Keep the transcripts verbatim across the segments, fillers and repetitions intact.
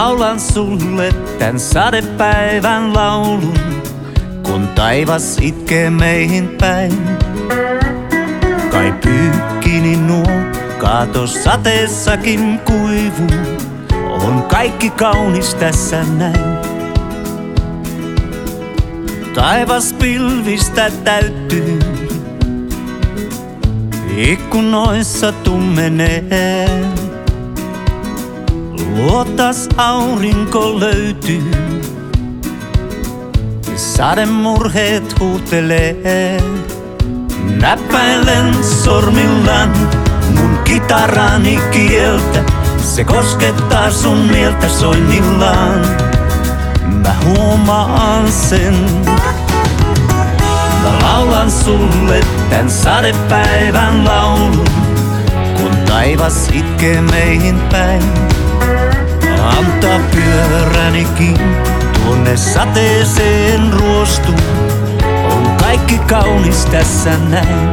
laulan sulle tän sadepäivän laulun, kun taivas itkee meihin päin. Kai pyykkini nuo kaatos sateessakin kuivuu, on kaikki kaunis tässä näin. Taivas pilvistä täyttyy, ikkunoissa tummenee. Luotas aurinko löytyy, sademurheet huutelee. Näppäilen sormillaan mun kitarani kieltä, se koskettaa sun mieltä soinnillaan. Mä huomaan sen. Mä laulan sulle tän sadepäivän laulun, kun taivas itkee meihin päin. Antaa pyöränikin tuonne sateeseen ruostuu, on kaikki kaunis tässä näin.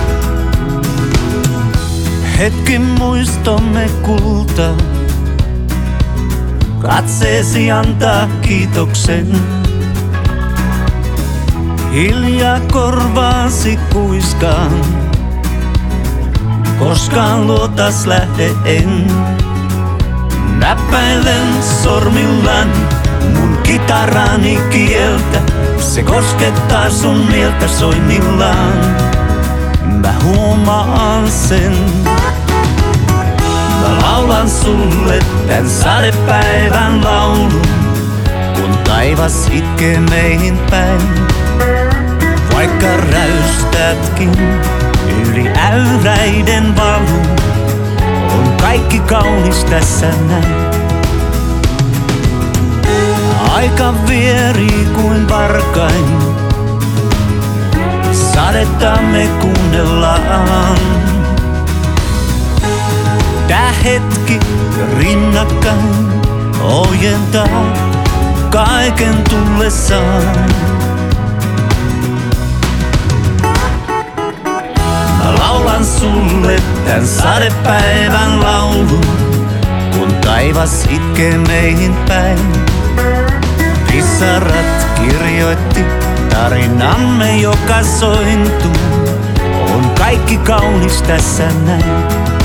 Hetki muistomme kulta, katseesi antaa kiitoksen. Hiljaa korvaasi kuiskaan, koskaan luotas lähde en. Näppäilen sormillaan mun kitarani kieltä, se koskettaa sun mieltä soinnillaan. Mä huomaan sen. Mä laulan sulle tän sadepäivän laulun, kun taivas itkee meihin päin. Vaikka räystätkin yli äyräiden valuu, on kaikki kaunis tässä näin. Aika vieri kuin varkain, sadetta me kuunnellaan. Tää hetki rinnakkain ojentaa kaiken tullessaan. Mä laulan sulle tän sadepäivän laulun, kun taivas itkee meihin päin. Pisarat kirjoitti tarinamme, joka sointuu, on kaikki kaunis tässä näin.